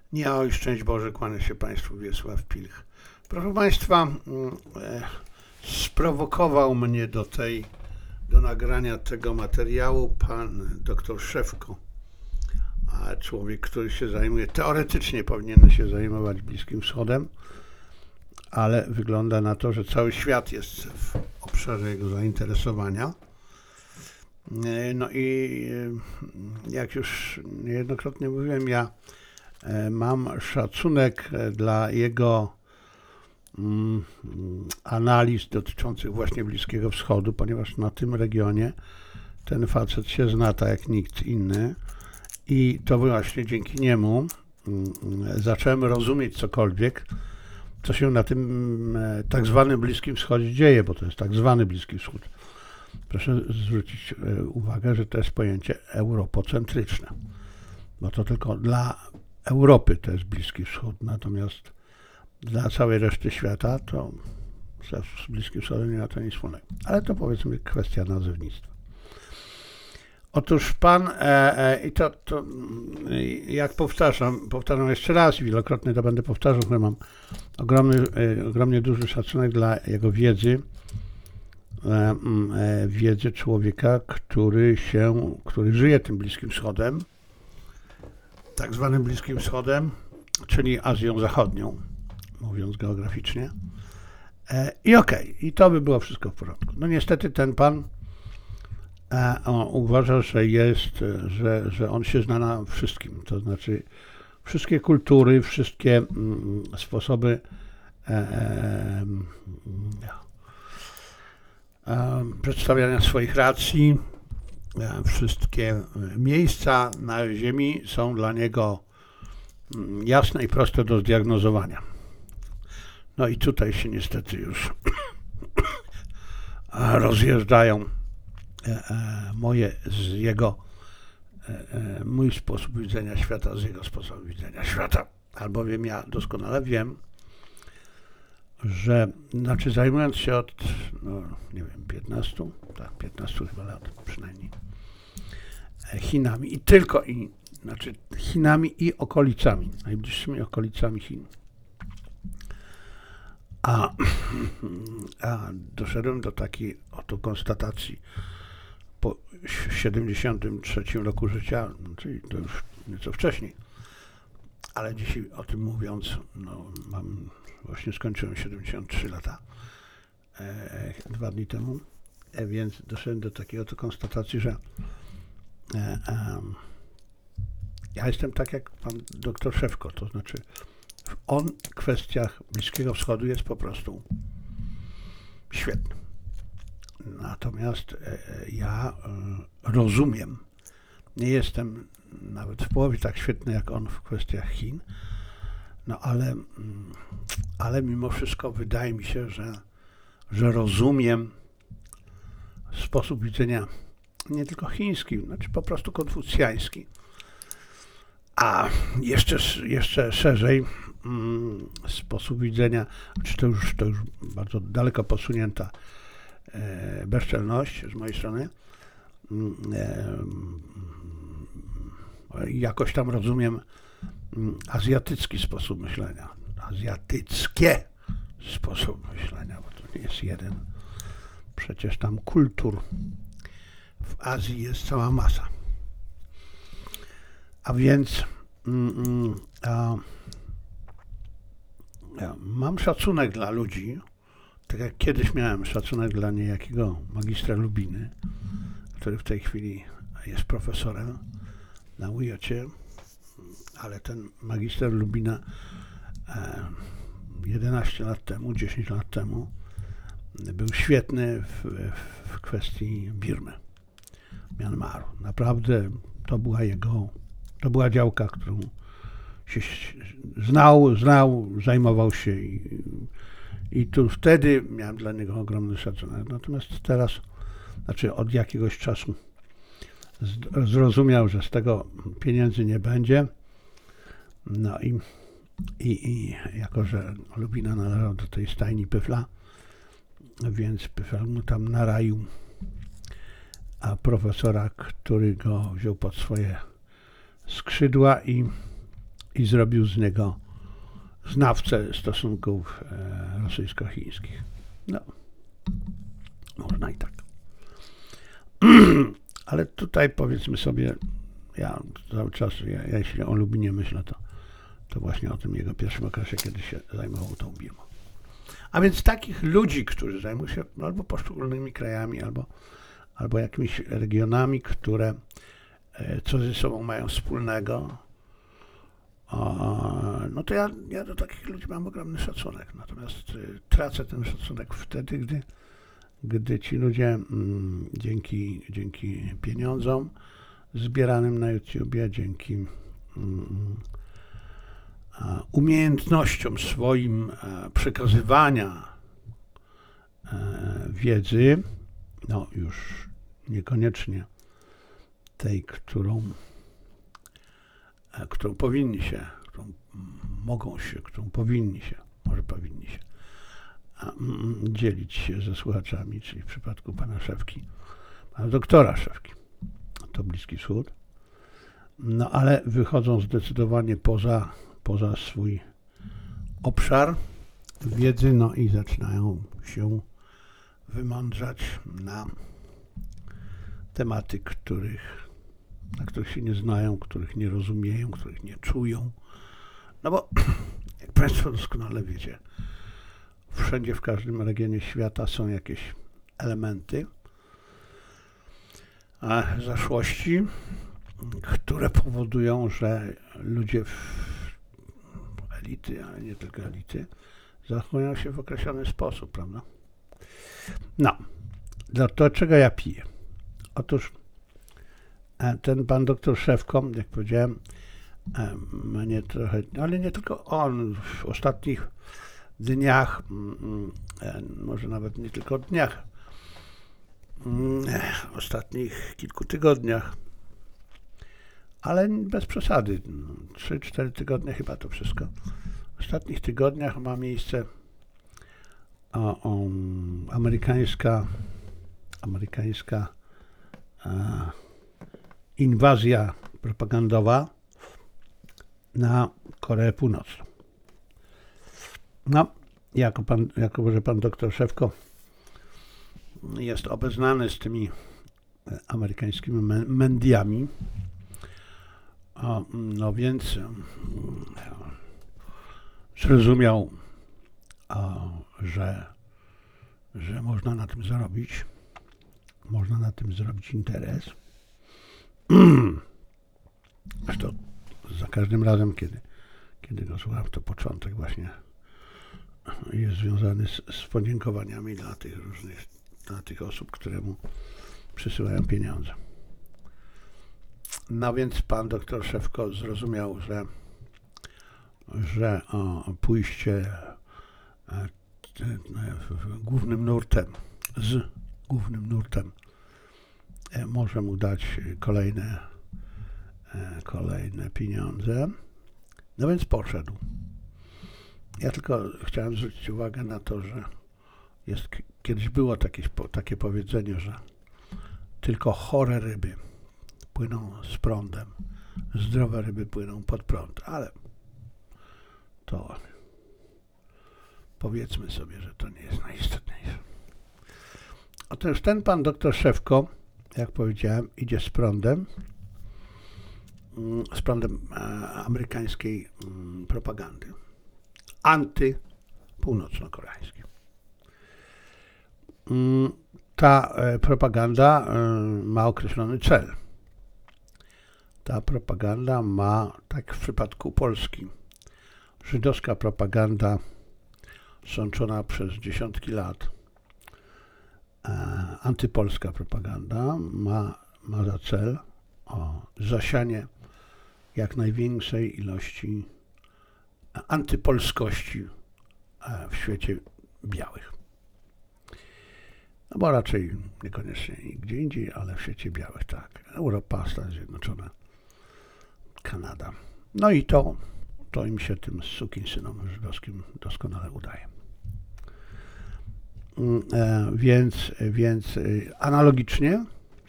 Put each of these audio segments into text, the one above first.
Nie, oj, szczęść Boże, kłania się Państwu Wiesław Pilch. Proszę Państwa, sprowokował mnie do nagrania tego materiału pan dr Szewko, a człowiek, który się zajmuje, teoretycznie powinien się zajmować Bliskim Wschodem, ale wygląda na to, że cały świat jest w obszarze jego zainteresowania. No i jak już niejednokrotnie mówiłem, ja mam szacunek dla jego analiz dotyczących właśnie Bliskiego Wschodu, ponieważ na tym regionie ten facet się zna tak jak nikt inny i to właśnie dzięki niemu zacząłem rozumieć cokolwiek, co się na tym tak zwanym Bliskim Wschodzie dzieje, bo to jest tak zwany Bliski Wschód. Proszę zwrócić uwagę, że to jest pojęcie europocentryczne, bo to tylko dla Europy to jest Bliski Wschód, natomiast dla całej reszty świata to z Bliskim Wschodem nie ma to nic wspólnego. Ale to powiedzmy kwestia nazewnictwa. Otóż pan, i to jak powtarzam jeszcze raz i wielokrotnie to będę powtarzał, że mam ogromnie duży szacunek dla jego wiedzy człowieka, który żyje tym Bliskim Wschodem, tak zwanym Bliskim Wschodem, czyli Azją Zachodnią, mówiąc geograficznie. I to by było wszystko w porządku. No niestety ten pan uważa, że on się zna na wszystkim, to znaczy wszystkie kultury, wszystkie sposoby przedstawiania swoich racji, wszystkie miejsca na Ziemi są dla niego jasne i proste do zdiagnozowania. No i tutaj się niestety już rozjeżdżają mój sposób widzenia świata z jego sposobem widzenia świata. Albowiem ja doskonale wiem, że, zajmując się od, 15 chyba lat przynajmniej, Chinami Chinami i okolicami, najbliższymi okolicami Chin. A doszedłem do takiej oto konstatacji po 73 roku życia, czyli to już nieco wcześniej, ale dzisiaj o tym mówiąc, właśnie skończyłem 73 lata 2 dni temu, więc doszedłem do takiej oto konstatacji, że ja jestem tak jak pan dr Szewko, to znaczy on w kwestiach Bliskiego Wschodu jest po prostu świetny. Natomiast ja rozumiem, nie jestem nawet w połowie tak świetny jak on w kwestiach Chin, ale mimo wszystko wydaje mi się, że rozumiem sposób widzenia nie tylko chiński, po prostu konfucjański, a jeszcze szerzej sposób widzenia, to już bardzo daleko posunięta bezczelność z mojej strony. Jakoś tam rozumiem azjatycki sposób myślenia. Azjatyckie sposób myślenia, bo to nie jest jeden. Przecież tam kultur w Azji jest cała masa. A więc ja mam szacunek dla ludzi, tak jak kiedyś miałem szacunek dla niejakiego magistra Lubiny, który w tej chwili jest profesorem na UJ-cie, ale ten magister Lubina 11 lat temu, 10 lat temu był świetny w kwestii Birmy, Myanmaru. Naprawdę to była działka, którą się znał, zajmował się i tu wtedy miałem dla niego ogromny szacunek. Natomiast teraz, od jakiegoś czasu zrozumiał, że z tego pieniędzy nie będzie. No i jako, że Lubina należał do tej stajni Pyfla, więc Pyfel mu tam naraił profesora, który go wziął pod swoje skrzydła i i zrobił z niego znawcę stosunków rosyjsko-chińskich. No, można i tak. Ale tutaj powiedzmy sobie, ja cały czas, jeśli o Lublinie myślę, to właśnie o tym jego pierwszym okresie, kiedy się zajmował tą Birmą. A więc takich ludzi, którzy zajmują się albo poszczególnymi krajami, albo jakimiś regionami, które co ze sobą mają wspólnego, no to ja do takich ludzi mam ogromny szacunek. Natomiast tracę ten szacunek wtedy, gdy ci ludzie dzięki pieniądzom zbieranym na YouTubie, dzięki umiejętnościom swoim przekazywania wiedzy, no już niekoniecznie tej, którą powinni się, którą powinni się dzielić się ze słuchaczami, czyli w przypadku pana Szewki, pana doktora Szewki, to Bliski Wschód, no ale wychodzą zdecydowanie poza swój obszar wiedzy, no i zaczynają się wymądrzać na tematy, na których się nie znają, których nie rozumieją, których nie czują. No bo, jak Państwo doskonale wiecie, wszędzie, w każdym regionie świata są jakieś elementy zaszłości, które powodują, że ludzie elity, ale nie tylko elity, zachowują się w określony sposób, prawda? No, to czego ja piję? Otóż ten pan doktor Szewko, jak powiedziałem, mnie trochę, ale nie tylko on, w ostatnich dniach, może nawet nie tylko dniach, w ostatnich kilku tygodniach, ale bez przesady, 3-4 tygodnie chyba to wszystko. W ostatnich tygodniach ma miejsce amerykańska inwazja propagandowa na Koreę Północną. No, jako że pan doktor Szewko jest obeznany z tymi amerykańskimi mediami, no więc zrozumiał, że można na tym zarobić, można na tym zrobić interes. Zresztą za każdym razem, kiedy go słucham, to początek właśnie jest związany z podziękowaniami dla tych osób, które mu przysyłają pieniądze. No więc pan doktor Szewko zrozumiał, że pójście głównym nurtem może mu dać kolejne pieniądze. No więc poszedł. Ja tylko chciałem zwrócić uwagę na to, że kiedyś było takie powiedzenie, że tylko chore ryby płyną z prądem, zdrowe ryby płyną pod prąd, ale to powiedzmy sobie, że to nie jest najistotniejsze. Otóż ten pan doktor Szewko, jak powiedziałem, idzie z prądem amerykańskiej propagandy antypółnocno-koreańskiej. Ta propaganda ma określony cel. Ta propaganda ma, tak w przypadku Polski, żydowska propaganda sączona przez dziesiątki lat, antypolska propaganda ma za cel zasianie jak największej ilości antypolskości w świecie białych. No bo raczej niekoniecznie gdzie indziej, ale w świecie białych, tak. Europa, Stany Zjednoczone, Kanada. No i to im się, tym sukinsynom żydowskim, doskonale udaje. Więc analogicznie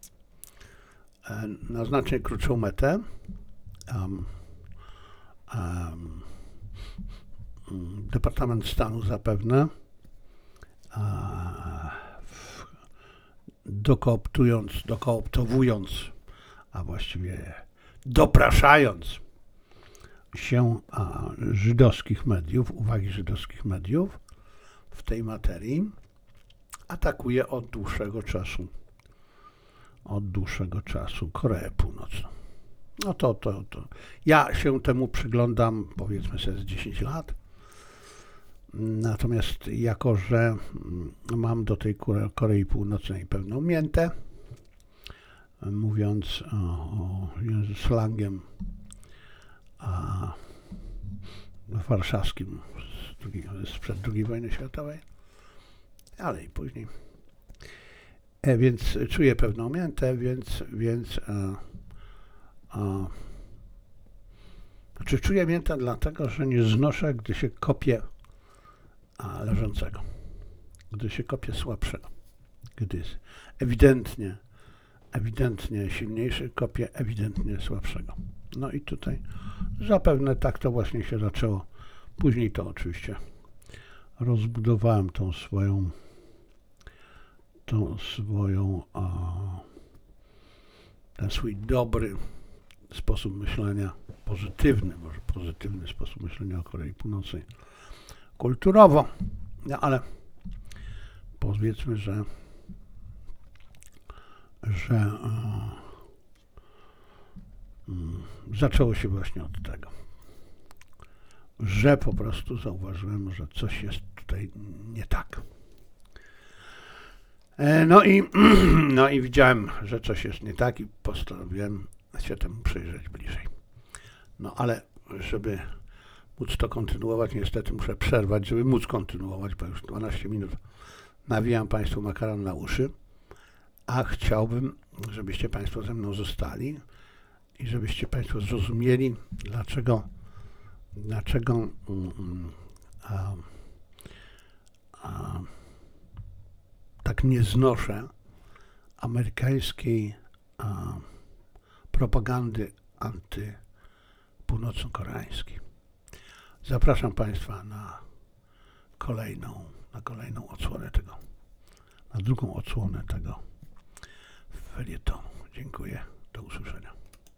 na znacznie krótszą metę Departament Stanu zapewne, dokooptowując, a właściwie dopraszając się żydowskich mediów, uwagi żydowskich mediów w tej materii, atakuje od dłuższego czasu Koreę Północną. No to. Ja się temu przyglądam, powiedzmy sobie, z 10 lat. Natomiast jako, że mam do tej Korei Północnej pewną miętę, mówiąc slangiem warszawskim sprzed II wojny światowej, ale i później. Więc czuję pewną miętę, czuję miętę dlatego, że nie znoszę, gdy się kopie leżącego, gdy się kopie słabszego, gdy jest ewidentnie silniejszy, kopie ewidentnie słabszego. No i tutaj zapewne tak to właśnie się zaczęło. Później to oczywiście rozbudowałem ten swój dobry sposób myślenia, pozytywny sposób myślenia o Korei Północnej kulturowo, no ale powiedzmy, że zaczęło się właśnie od tego, że po prostu zauważyłem, że coś jest tutaj nie tak. No i widziałem, że coś jest nie tak i postanowiłem się temu przyjrzeć bliżej. No ale żeby móc to kontynuować, niestety muszę przerwać, żeby móc kontynuować, bo już 12 minut nawijam Państwu makaron na uszy, a chciałbym, żebyście Państwo ze mną zostali i żebyście Państwo zrozumieli, dlaczego tak nie znoszę amerykańskiej propagandy antypółnocno-koreańskiej. Zapraszam Państwa na kolejną odsłonę tego, na drugą odsłonę tego felietonu. Dziękuję. Do usłyszenia.